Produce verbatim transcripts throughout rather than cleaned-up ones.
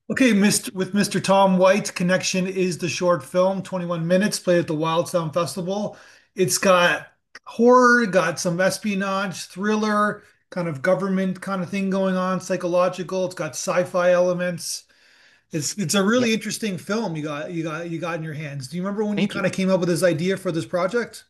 Okay, Mister with Mister Tom White, Connection is the short film, twenty-one minutes, played at the Wild Sound Festival. It's got horror, got some espionage, thriller, kind of government kind of thing going on, psychological. It's got sci-fi elements. It's it's a Yeah, really interesting film you got you got you got in your hands. Do you remember when you thank kind you. of came up with this idea for this project?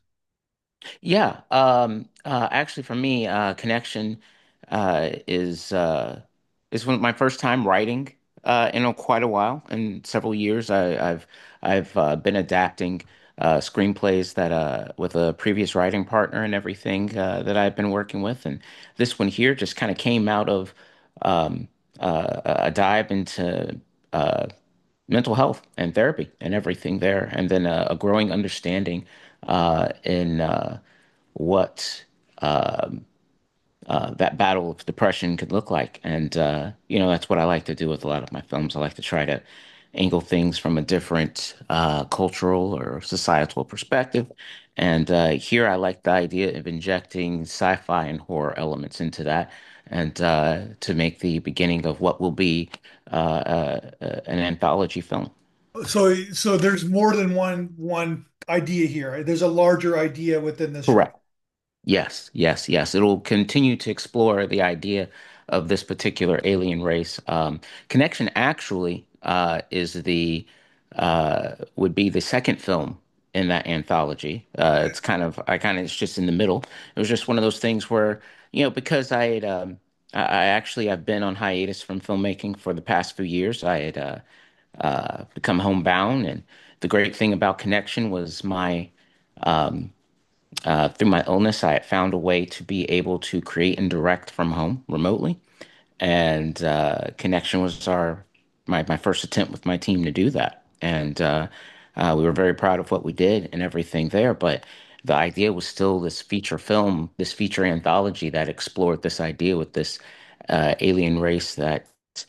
Yeah, um, uh, actually, for me, uh, Connection uh, is uh, is one of my first time writing uh, in a, quite a while. In several years, I, I've I've uh, been adapting uh, screenplays that uh, with a previous writing partner and everything uh, that I've been working with, and this one here just kind of came out of um, uh, a dive into uh, mental health and therapy and everything there, and then a, a growing understanding uh, in uh, what um, uh, that battle of depression could look like. And, uh, you know, that's what I like to do with a lot of my films. I like to try to angle things from a different uh, cultural or societal perspective. And uh, here I like the idea of injecting sci-fi and horror elements into that and uh, to make the beginning of what will be uh, uh, uh, an anthology film. So so there's more than one one idea here. There's a larger idea within this short. Correct. Yes, yes, yes. It'll continue to explore the idea of this particular alien race. Um, Connection actually uh, is the uh, would be the second film in that anthology. Uh, Okay. it's kind of I kind of it's just in the middle. It was just one of those things where you know because I had um, I, I actually I've been on hiatus from filmmaking for the past few years. I had uh, uh, become homebound, and the great thing about Connection was my um, uh, through my illness, I had found a way to be able to create and direct from home remotely. And uh, Connection was our my my first attempt with my team to do that. And uh, uh, we were very proud of what we did and everything there. But the idea was still this feature film, this feature anthology that explored this idea with this uh, alien race that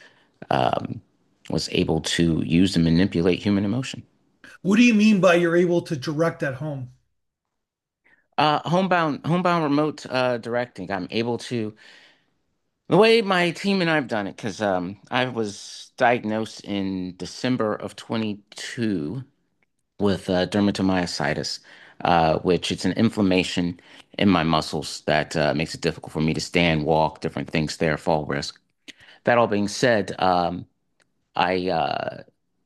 um, was able to use and manipulate human emotion. What do you mean by you're able to direct at home? Uh, homebound, homebound remote uh, directing. I'm able to The way my team and I've done it, because um, I was diagnosed in December of twenty-two with uh, dermatomyositis, uh, which it's an inflammation in my muscles that uh, makes it difficult for me to stand, walk, different things there, fall risk. That all being said, um, I uh,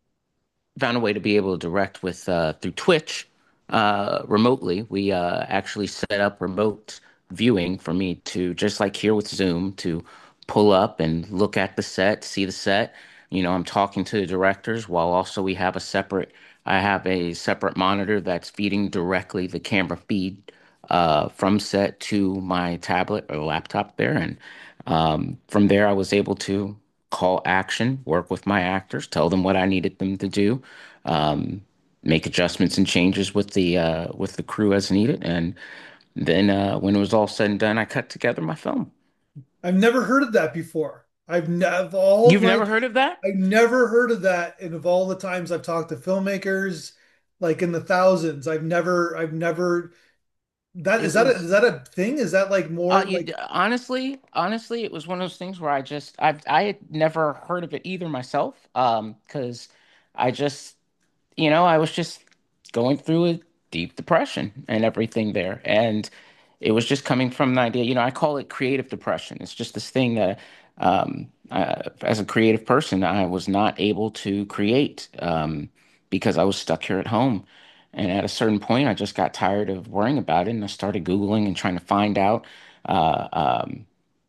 found a way to be able to direct with uh, through Twitch uh, remotely. We uh, actually set up remote viewing for me to just like here with Zoom to pull up and look at the set, see the set. You know, I'm talking to the directors while also we have a separate. I have a separate monitor that's feeding directly the camera feed uh, from set to my tablet or laptop there, and um, from there I was able to call action, work with my actors, tell them what I needed them to do, um, make adjustments and changes with the uh, with the crew as needed, and then uh, when it was all said and done, I cut together my film. I've never heard of that before. I've never all of You've my never heard of that? I've never heard of that. And of all the times I've talked to filmmakers, like in the thousands, I've never I've never that It is that a, is was that a thing? Is that like uh, more you, like honestly, honestly, it was one of those things where I just I I had never heard of it either myself, um, because I just you know, I was just going through a deep depression and everything there. And it was just coming from an idea, you know, I call it creative depression. It's just this thing that, um, uh, as a creative person, I was not able to create um, because I was stuck here at home. And at a certain point, I just got tired of worrying about it. And I started Googling and trying to find out uh, um,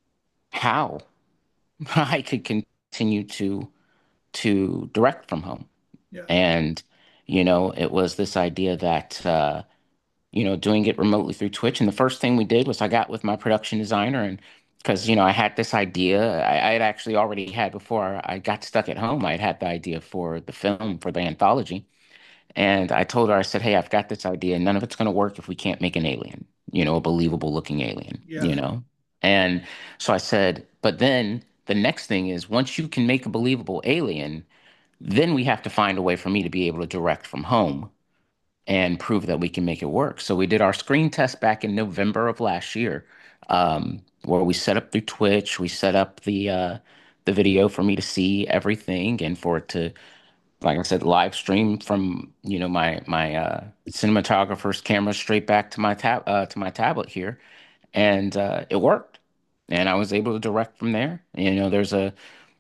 how I could continue to to direct from home. yeah. And, you know, it was this idea that, uh, you know, doing it remotely through Twitch. And the first thing we did was I got with my production designer and because, you know, I had this idea I, I had actually already had before I got stuck at home. I had had the idea for the film, for the anthology. And I told her, I said, hey, I've got this idea. None of it's going to work if we can't make an alien, you know, a believable looking alien, Yeah. you know? And so I said, but then the next thing is once you can make a believable alien, then we have to find a way for me to be able to direct from home and prove that we can make it work. So we did our screen test back in November of last year, um, where we set up through Twitch, we set up the uh, the video for me to see everything and for it to, like I said, live stream from, you know, my my uh, cinematographer's camera straight back to my tab uh, to my tablet here, and uh, it worked, and I was able to direct from there. You know, there's a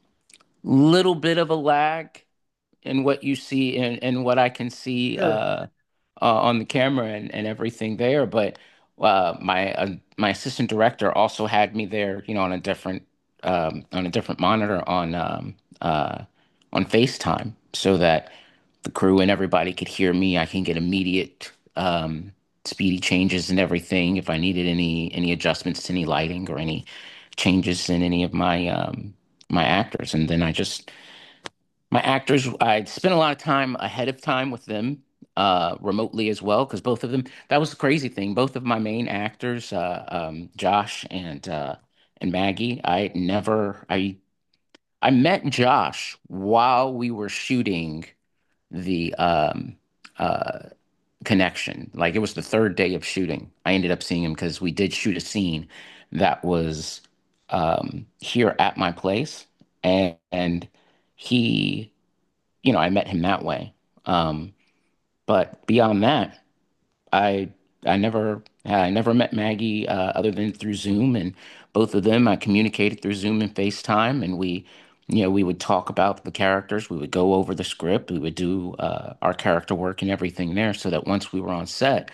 little bit of a lag in what you see and, and what I can see Sure. uh, uh, on the camera and, and everything there. But uh, my uh, my assistant director also had me there, you know, on a different um, on a different monitor on um, uh, on FaceTime, so that the crew and everybody could hear me. I can get immediate um, speedy changes and everything if I needed any any adjustments to any lighting or any changes in any of my um, my actors, and then I just my actors, I'd spent a lot of time ahead of time with them, uh, remotely as well, because both of them, that was the crazy thing. Both of my main actors, uh, um, Josh and uh, and Maggie, I never, I I met Josh while we were shooting the um, uh, connection. Like it was the third day of shooting. I ended up seeing him because we did shoot a scene that was um, here at my place, and, and he you know, I met him that way. Um, but beyond that, I I never I never met Maggie uh, other than through Zoom, and both of them I communicated through Zoom and FaceTime, and we, you know, we would talk about the characters, we would go over the script, we would do uh, our character work and everything there, so that once we were on set,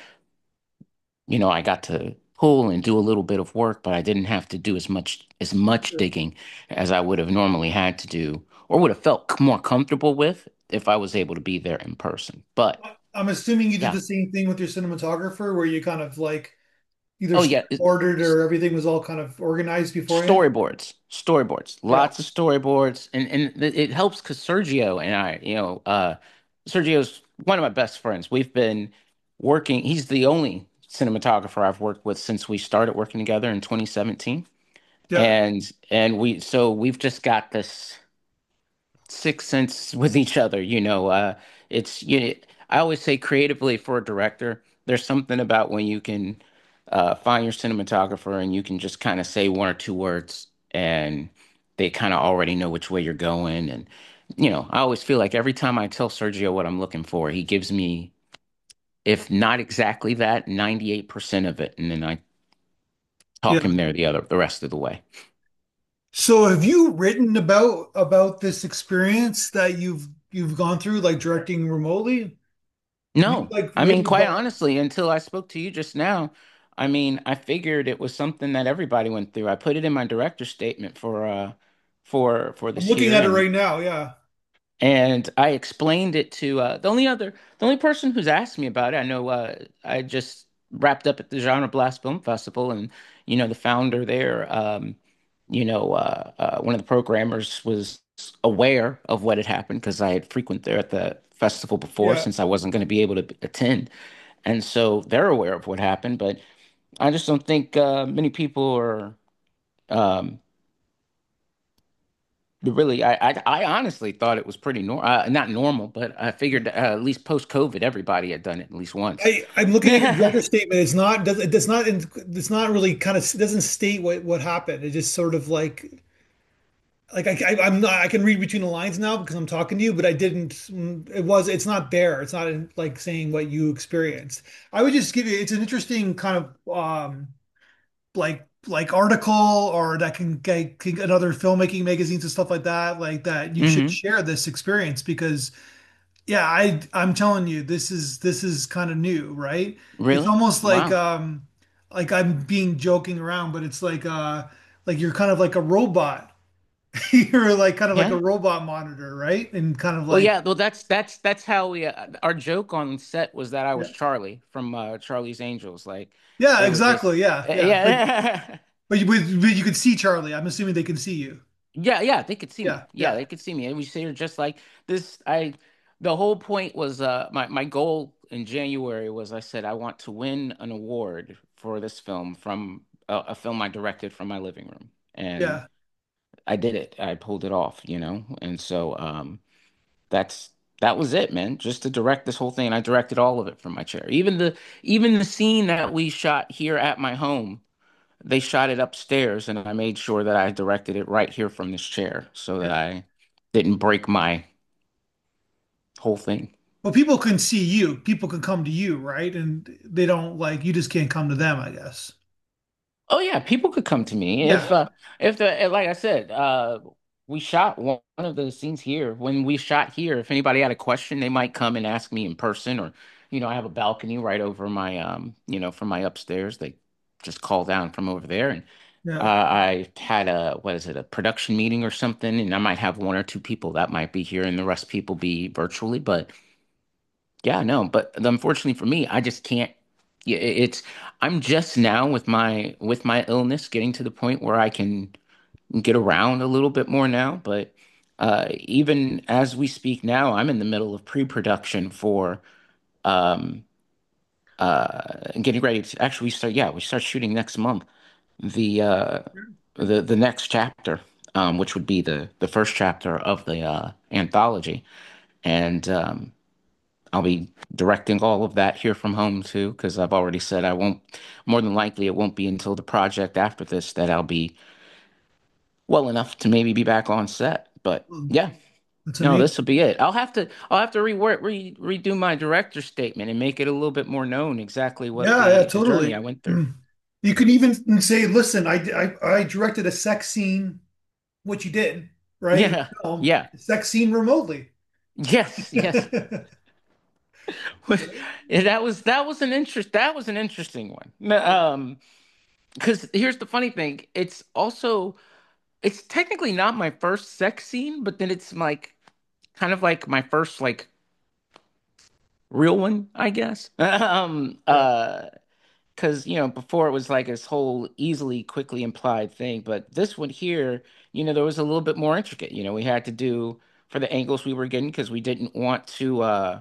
you know, I got to pull and do a little bit of work, but I didn't have to do as much as much Sure. digging as I would have normally had to do or would have felt c- more comfortable with if I was able to be there in person. But I'm assuming you did yeah. the same thing with your cinematographer, where you kind of like either Oh yeah. It- storyboarded or everything was all kind of organized beforehand. storyboards, storyboards, Yeah. lots of storyboards, and and th- it helps because Sergio and I, you know, uh, Sergio's one of my best friends. We've been working. He's the only cinematographer I've worked with since we started working together in twenty seventeen. Yeah. and and we so we've just got this sixth sense with each other, you know. Uh it's you I always say creatively for a director, there's something about when you can uh find your cinematographer and you can just kind of say one or two words and they kind of already know which way you're going. And you know, I always feel like every time I tell Sergio what I'm looking for, he gives me, if not exactly that, ninety-eight percent of it, and then I Yeah. talk him there the other the rest of the way. So have you written about about this experience that you've you've gone through, like directing remotely? Have you No, like I mean, written quite about? honestly, until I spoke to you just now, I mean, I figured it was something that everybody went through. I put it in my director's statement for uh for for I'm this looking here, at it and right now. Yeah. and I explained it to uh the only other the only person who's asked me about it. I know uh I just wrapped up at the Genre Blast Film Festival, and you know, the founder there, um, you know, uh, uh one of the programmers was aware of what had happened because I had frequented there at the festival before Yeah. since I wasn't going to be able to attend. And so they're aware of what happened, but I just don't think uh, many people are um, really. I, I I honestly thought it was pretty normal, uh, not normal, but I figured uh, at least post COVID, everybody had done it at least once. I I'm looking at your director statement. It's not does it does not it's not really kind of it doesn't state what what happened. It just sort of like like I, I I'm not I can read between the lines now because I'm talking to you, but I didn't. mm, It was it's not there. It's not in, like saying what you experienced. I would just give you. It's an interesting kind of um like like article or that can get can get other filmmaking magazines and stuff like that. Like that you should Hmm. share this experience because yeah, I I'm telling you this is this is kind of new, right? It's Really? almost like Wow. um like I'm being joking around, but it's like uh like you're kind of like a robot. You're like kind of like Yeah. a robot monitor, right? And kind of Well, like yeah. Well, that's that's that's how we. Uh, our joke on set was that I yeah, was Charlie from uh, Charlie's Angels. Like yeah, it was exactly, just yeah, uh, yeah. But yeah. but you, but you could see Charlie. I'm assuming they can see you. Yeah, yeah, they could see Yeah, me. Yeah, yeah, they could see me. And we say you're just like this. I, the whole point was uh my my goal in January was I said I want to win an award for this film from a, a film I directed from my living room. And yeah. I did it. I pulled it off, you know. And so um that's that was it, man. Just to direct this whole thing. And I directed all of it from my chair. Even the even the scene that we shot here at my home they shot it upstairs, and I made sure that I directed it right here from this chair so that Yeah. I didn't break my whole thing. Well, people can see you. People can come to you, right? And they don't like you just can't come to them, I guess. Oh yeah, people could come to me if Yeah. uh if the eh, like I said, uh we shot one one of the scenes here. When we shot here, if anybody had a question, they might come and ask me in person, or you know, I have a balcony right over my um, you know, from my upstairs. They just call down from over there, and uh, Yeah. I had a what is it, a production meeting or something, and I might have one or two people that might be here and the rest people be virtually, but yeah, no, but unfortunately for me, I just can't. Yeah, it- it's I'm just now with my with my illness getting to the point where I can get around a little bit more now. But uh, even as we speak now, I'm in the middle of pre-production for um, uh, getting ready to actually we start. Yeah, we start shooting next month. The uh, the the next chapter, um, which would be the the first chapter of the uh, anthology, and um, I'll be directing all of that here from home too, because I've already said I won't, more than likely, it won't be until the project after this that I'll be well enough to maybe be back on set. But Well, yeah, that's no, amazing. this will be it. I'll have to, I'll have to rework, re redo my director statement and make it a little bit more known exactly what Yeah, yeah, the the journey I totally. went through. You could even say, listen, I, I, I directed a sex scene, which you did, right? In Yeah, the film, yeah, a sex scene remotely. yes, yes. Yeah, that was that was an interest that was an interesting one. Um, because here's the funny thing, it's also it's technically not my first sex scene, but then it's like kind of like my first like real one, I guess. Um, Yeah. uh, because you know before it was like this whole easily, quickly implied thing, but this one here, you know, there was a little bit more intricate. You know, we had to do for the angles we were getting because we didn't want to, uh,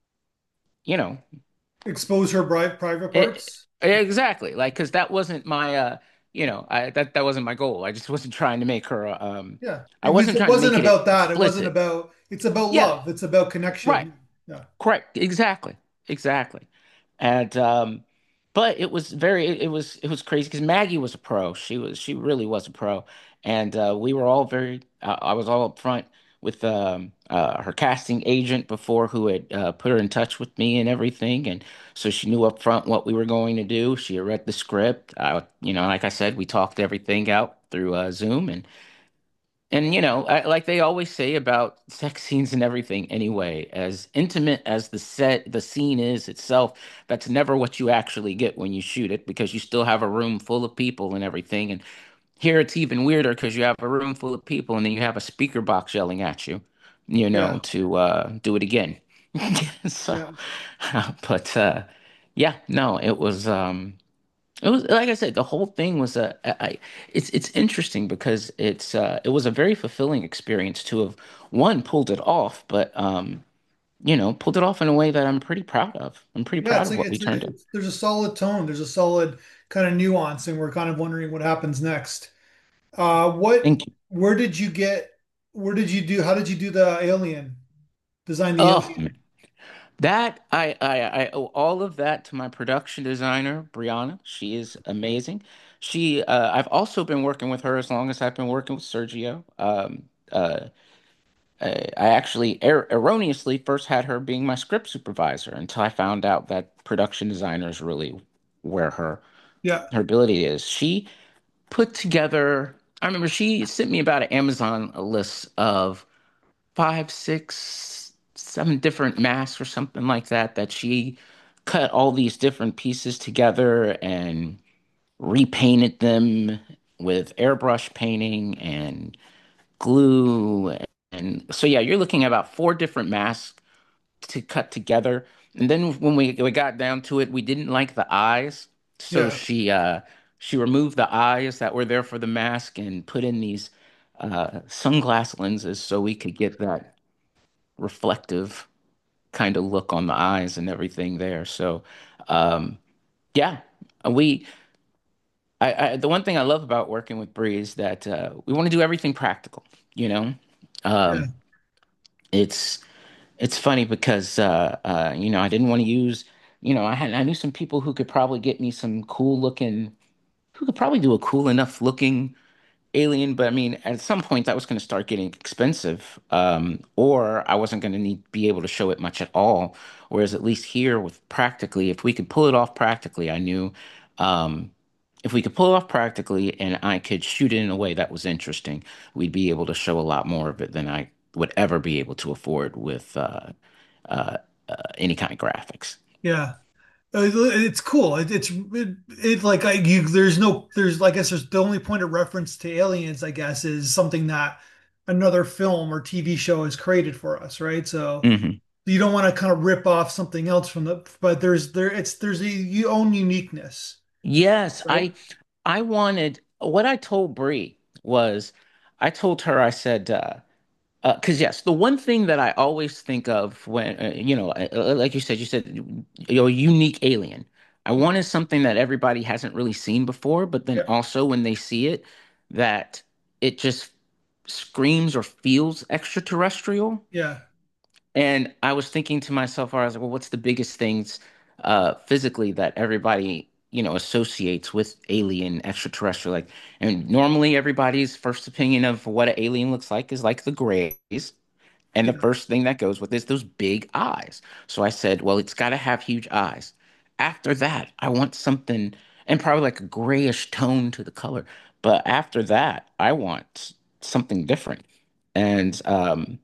you know, Expose her bri private it, parts. exactly like because that wasn't my, uh, you know, I that that wasn't my goal. I just wasn't trying to make her, uh, um, Yeah. I It was, wasn't it trying to wasn't make it about that. It wasn't explicit. about, it's about Yeah, love. It's about right. connection. Yeah. Correct. Exactly. Exactly. And um but it was very it, it was it was crazy because Maggie was a pro. She was she really was a pro. And uh we were all very uh, I was all up front with um uh her casting agent before who had uh, put her in touch with me and everything, and so she knew up front what we were going to do. She had read the script. I, you know, like I said, we talked everything out through uh, Zoom, and and you know, I, like they always say about sex scenes and everything, anyway, as intimate as the set, the scene is itself, that's never what you actually get when you shoot it because you still have a room full of people and everything. And here it's even weirder because you have a room full of people and then you have a speaker box yelling at you, you know, Yeah. to uh, do it again. So, Yeah. but uh, yeah, no, it was. Um, it was like I said, the whole thing was a. I, it's it's interesting because it's uh, it was a very fulfilling experience to have one pulled it off, but um, you know, pulled it off in a way that I'm pretty proud of. I'm pretty Yeah. proud It's of like, what we it's like, turned in. it's, there's a solid tone. There's a solid kind of nuance, and we're kind of wondering what happens next. Uh, what, Thank you. where did you get, where did you do, how did you do the alien? Design the Oh, alien? man. That I, I I owe all of that to my production designer, Brianna. She is amazing. She uh, I've also been working with her as long as I've been working with Sergio. Um, uh, I I actually er erroneously first had her being my script supervisor until I found out that production designer is really where her Yeah. her ability is. She put together, I remember she sent me about an Amazon list of five, six, seven different masks or something like that that she cut all these different pieces together and repainted them with airbrush painting and glue. And so, yeah, you're looking at about four different masks to cut together. And then when we, we got down to it, we didn't like the eyes. So Yeah. she uh, she removed the eyes that were there for the mask and put in these uh, sunglass lenses so we could get that reflective kind of look on the eyes and everything there. So, um, yeah, we I, I the one thing I love about working with Bree is that uh, we want to do everything practical, you know. Yeah. Um, it's it's funny because uh, uh, you know, I didn't want to use, you know, I had I knew some people who could probably get me some cool looking we could probably do a cool enough looking Alien, but I mean, at some point that was going to start getting expensive, um, or I wasn't going to need be able to show it much at all. Whereas at least here with practically, if we could pull it off practically, I knew um, if we could pull it off practically and I could shoot it in a way that was interesting, we'd be able to show a lot more of it than I would ever be able to afford with uh, uh, uh, any kind of graphics. Yeah. Uh, It's cool. It, it's it, it like I you there's no there's like I guess there's the only point of reference to aliens, I guess, is something that another film or T V show has created for us, right? So hmm you don't want to kind of rip off something else from the, but there's there it's there's a your own uniqueness, Yes, right? I I wanted what I told Bree was I told her I said uh uh 'cause yes, the one thing that I always think of when uh, you know uh, uh, like you said you said you're a unique alien. I wanted something that everybody hasn't really seen before, but then Yeah, also when they see it that it just screams or feels extraterrestrial. yeah, And I was thinking to myself, I was like, well, what's the biggest things uh, physically that everybody, you know, associates with alien extraterrestrial? Like, and normally everybody's first opinion of what an alien looks like is like the grays. And the yeah. first thing that goes with is those big eyes. So I said, well, it's got to have huge eyes. After that, I want something, and probably like a grayish tone to the color. But after that, I want something different. And um,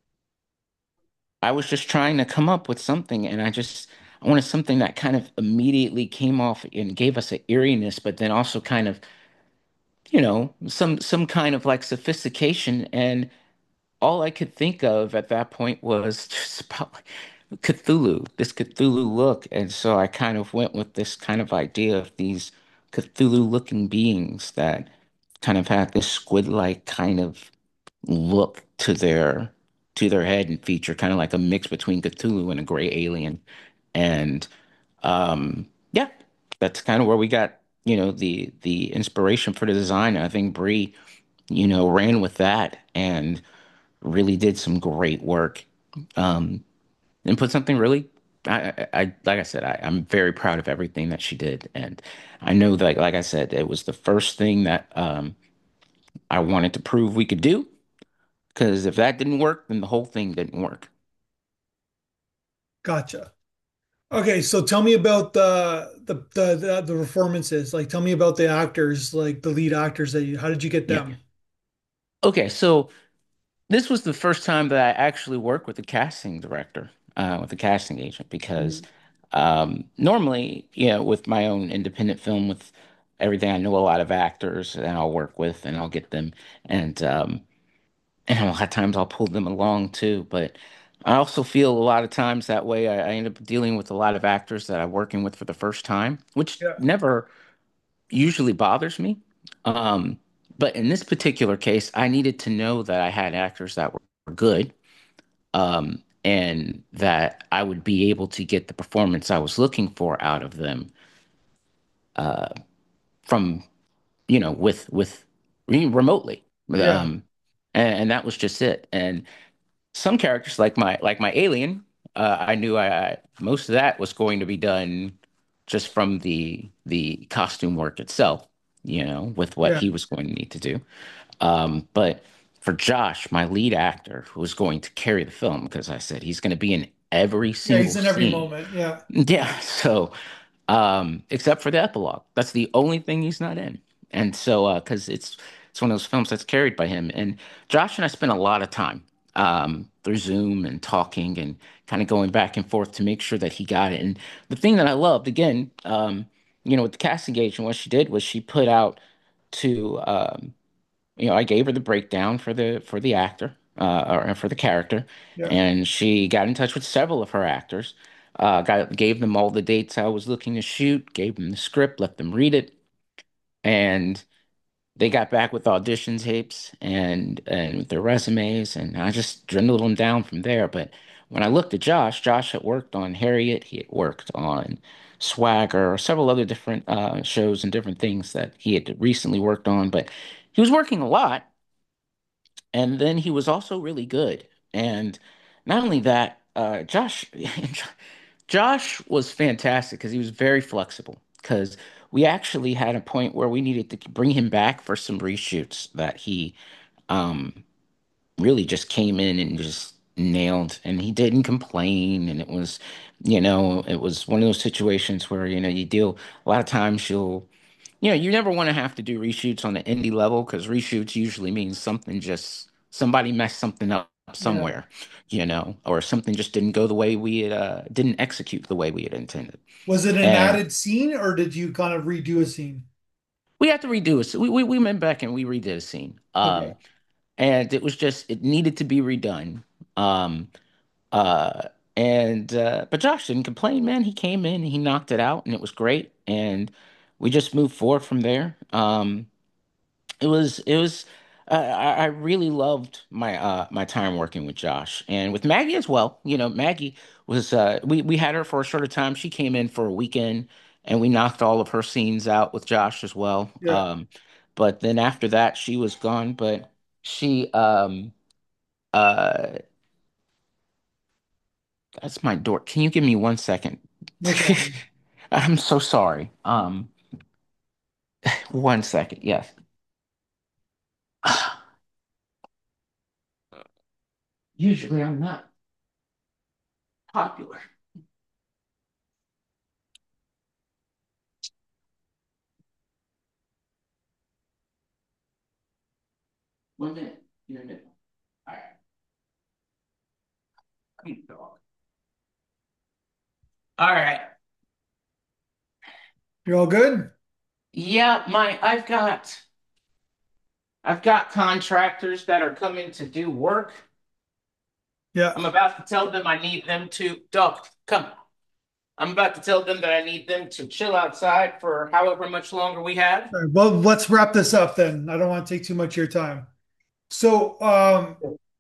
I was just trying to come up with something, and I just I wanted something that kind of immediately came off and gave us an eeriness, but then also kind of, you know, some some kind of like sophistication. And all I could think of at that point was just about Cthulhu, this Cthulhu look. And so I kind of went with this kind of idea of these Cthulhu-looking beings that kind of had this squid-like kind of look to their to their head and feature, kind of like a mix between Cthulhu and a gray alien. And um, yeah, that's kind of where we got, you know, the the inspiration for the design. I think Bree, you know, ran with that and really did some great work, um, and put something really. I, I, I like I said, I, I'm very proud of everything that she did, and I know that, like I said, it was the first thing that um, I wanted to prove we could do. Because if that didn't work, then the whole thing didn't work. Gotcha. Okay, so tell me about the the the the, the performances. Like, tell me about the actors, like the lead actors that you. How did you get Yeah. them? Okay, so this was the first time that I actually worked with a casting director, uh, with a casting agent, because Mhm. um, normally, you know, with my own independent film, with everything, I know a lot of actors and I'll work with and I'll get them, and um, and a lot of times I'll pull them along too. But I also feel a lot of times that way I, I end up dealing with a lot of actors that I'm working with for the first time, which Yeah, never usually bothers me. Um, but in this particular case, I needed to know that I had actors that were good, um, and that I would be able to get the performance I was looking for out of them from, you know, with with remotely. yeah, Um, and, and that was just it. And some characters, like my like my alien, uh, I knew I, I most of that was going to be done just from the the costume work itself, you know, with what yeah, he was going to need to do. Um, but for Josh, my lead actor, who was going to carry the film, because I said he's going to be in every yeah. He's single in every scene. moment. Yeah, Yeah, so um, except for the epilogue, that's the only thing he's not in. And so, uh, because it's it's one of those films that's carried by him. And Josh and I spent a lot of time um, through Zoom and talking and kind of going back and forth to make sure that he got it. And the thing that I loved, again, um, you know, with the casting agent, what she did was she put out to um, you know, I gave her the breakdown for the for the actor, uh, or for the character, yeah. and she got in touch with several of her actors, uh, got gave them all the dates I was looking to shoot, gave them the script, let them read it, and they got back with audition tapes and and with their resumes, and I just dwindled them down from there. But when I looked at Josh, Josh had worked on Harriet, he had worked on Swagger, several other different uh, shows and different things that he had recently worked on, but he was working a lot. And then he was also really good. And not only that, uh, Josh, Josh was fantastic because he was very flexible. Because we actually had a point where we needed to bring him back for some reshoots that he um really just came in and just nailed, and he didn't complain. And it was, you know, it was one of those situations where, you know, you deal a lot of times you'll, you know, you never want to have to do reshoots on the indie level because reshoots usually means something just somebody messed something up Yeah. somewhere, you know, or something just didn't go the way we had, uh, didn't execute the way we had intended. Was it an And added scene or did you kind of redo a scene? we had to redo it. So we, we, we went back and we redid a scene. Okay. Um, and it was just, it needed to be redone. Um, Uh, and uh, but Josh didn't complain, man. He came in, he knocked it out, and it was great. And we just moved forward from there. Um, it was it was uh, I, I really loved my uh my time working with Josh and with Maggie as well. You know, Maggie was uh we we had her for a shorter time. She came in for a weekend, and we knocked all of her scenes out with Josh as well. Yeah. Um, but then after that, she was gone. But she um uh That's my door. Can you give me one second? No problem. I'm so sorry. Um, one second. Yes. Usually I'm not popular. One minute. You're a minute. All right. Keep dog. All right. You're all good? Yeah, my I've got I've got contractors that are coming to do work. Yeah. I'm about to tell them I need them to dog, come. I'm about to tell them that I need them to chill outside for however much longer we have. All right. Well, let's wrap this up then. I don't want to take too much of your time. So, um,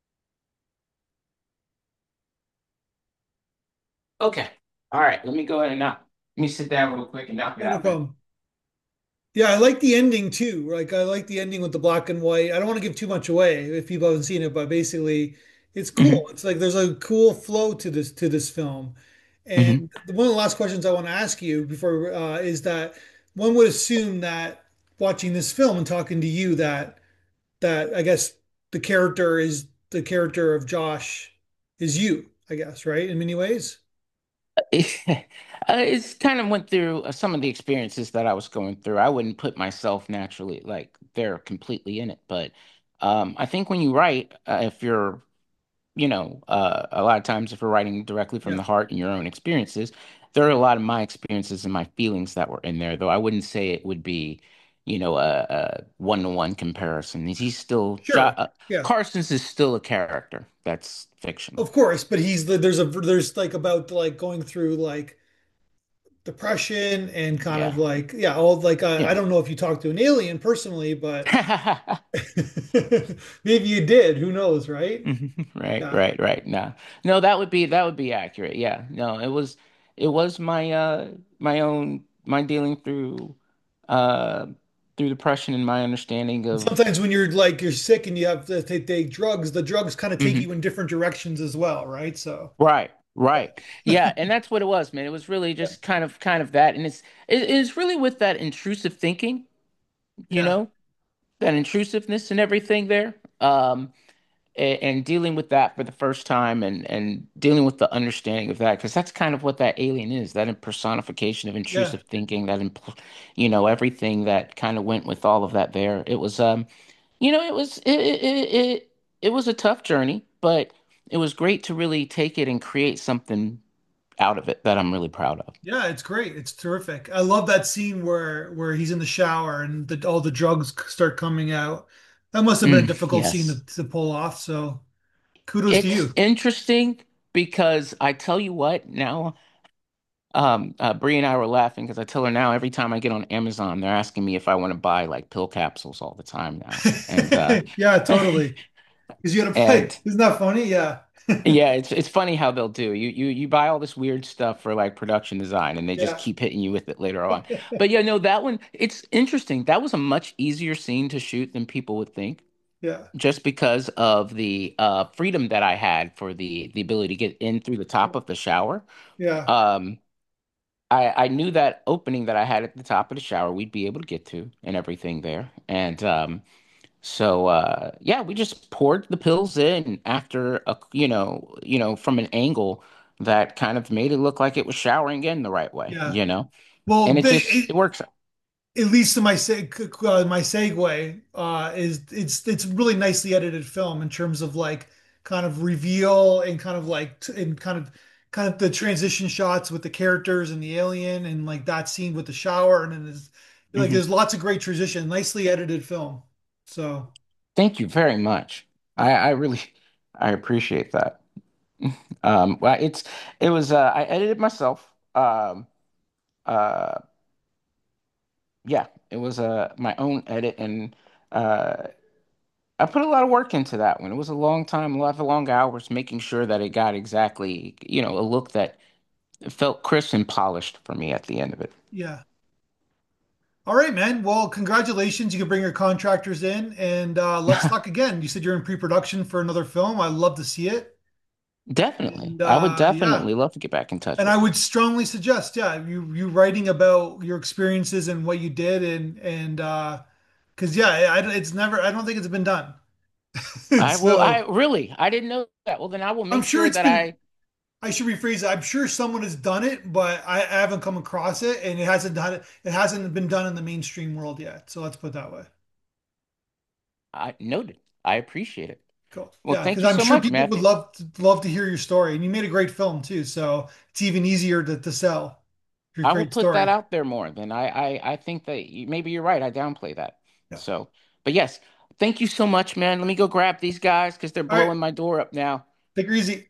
Okay. All right. Let me go ahead and knock. Let me sit down real quick and knock it yeah, no out, man. problem. Yeah, I like the ending too. Like I like the ending with the black and white. I don't want to give too much away if people haven't seen it, but basically it's cool. Hmm. It's like there's a cool flow to this to this film. Hmm. And one of the last questions I want to ask you before uh, is that one would assume that watching this film and talking to you that that I guess the character is the character of Josh is you, I guess, right? In many ways. Uh, it's kind of went through uh, some of the experiences that I was going through. I wouldn't put myself naturally like they're completely in it, but um, I think when you write, uh, if you're, you know, uh, a lot of times if you're writing directly from Yeah, the heart and your own experiences, there are a lot of my experiences and my feelings that were in there. Though I wouldn't say it would be, you know, a, a one-to-one comparison. He's still jo sure. uh, Yeah. Carson's is still a character that's fictional. Of course, but he's the there's a there's like about like going through like depression and kind of Yeah, like yeah, all like uh, I yeah. don't know if you talked to an alien personally, but maybe you did. Who knows, right? Right, Yeah. right, right. No, no, that would be that would be accurate. Yeah, no, it was it was my uh my own my dealing through uh through depression and my understanding And of. sometimes when you're like you're sick and you have to take, take drugs, the drugs kind of take Mhm. you in different directions as well, right? So Right, right. yeah. Yeah, and that's what it was, man. It was really just kind of kind of that, and it's it is really with that intrusive thinking, you Yeah. know, that intrusiveness and everything there. Um, and, and dealing with that for the first time, and and dealing with the understanding of that, because that's kind of what that alien is, that personification of Yeah. intrusive thinking, that impl- you know, everything that kind of went with all of that there. It was um you know, it was it it it, it it was a tough journey, but it was great to really take it and create something out of it that I'm really proud of. Yeah, it's great. It's terrific. I love that scene where where he's in the shower and the, all the drugs start coming out. That must have been a Mm, difficult scene yes. to, to pull off. So kudos to It's you. interesting because I tell you what, now Um, uh, Bree and I were laughing because I tell her now every time I get on Amazon, they're asking me if I want to buy like pill capsules all the time now. And uh Yeah, totally. Because you had to play. and Isn't that funny? Yeah. yeah, it's it's funny how they'll do. You you you buy all this weird stuff for like production design and they just Yeah. keep hitting you with it later on. But yeah, no, that one, it's interesting. That was a much easier scene to shoot than people would think, Yeah. just because of the uh freedom that I had for the the ability to get in through the top of the shower. Yeah. Um I I knew that opening that I had at the top of the shower we'd be able to get to and everything there. And um so uh yeah, we just poured the pills in after a you know, you know, from an angle that kind of made it look like it was showering in the right way, Yeah. you know? Well, And it the, just it, it works. it leads to my seg uh, my segue uh, is it's it's really nicely edited film in terms of like kind of reveal and kind of like t and kind of kind of the transition shots with the characters and the alien and like that scene with the shower and then there's like Mhm. there's lots of great transition, nicely edited film. So Thank you very much. I yeah, I really I appreciate that. Um well it's it was uh I edited myself. Um uh yeah, it was uh my own edit and uh I put a lot of work into that one. It was a long time, a lot of long hours making sure that it got exactly, you know, a look that felt crisp and polished for me at the end of it. yeah. All right, man. Well, congratulations. You can bring your contractors in and uh, let's talk again. You said you're in pre-production for another film. I'd love to see it. Definitely. And I would uh, yeah. definitely love to get back in touch And I with you. would strongly suggest, yeah, you you writing about your experiences and what you did and and uh because yeah, I, it's never I don't think it's been done. I will, I So really, I didn't know that. Well, then I will I'm make sure sure it's that been I, I should rephrase it. I'm sure someone has done it, but I, I haven't come across it and it hasn't done it. It hasn't been done in the mainstream world yet. So let's put it that way. I noted. I appreciate it. Cool. Well, Yeah, thank because you I'm so sure much, people would Matthew. love to love to hear your story. And you made a great film too, so it's even easier to, to sell your I will great put that story. out there more. Then I, I, I think that you, maybe you're right. I downplay that. Yeah. So, but yes, thank you so much, man. Let me go grab these guys because they're All right, blowing my door up now. take her easy.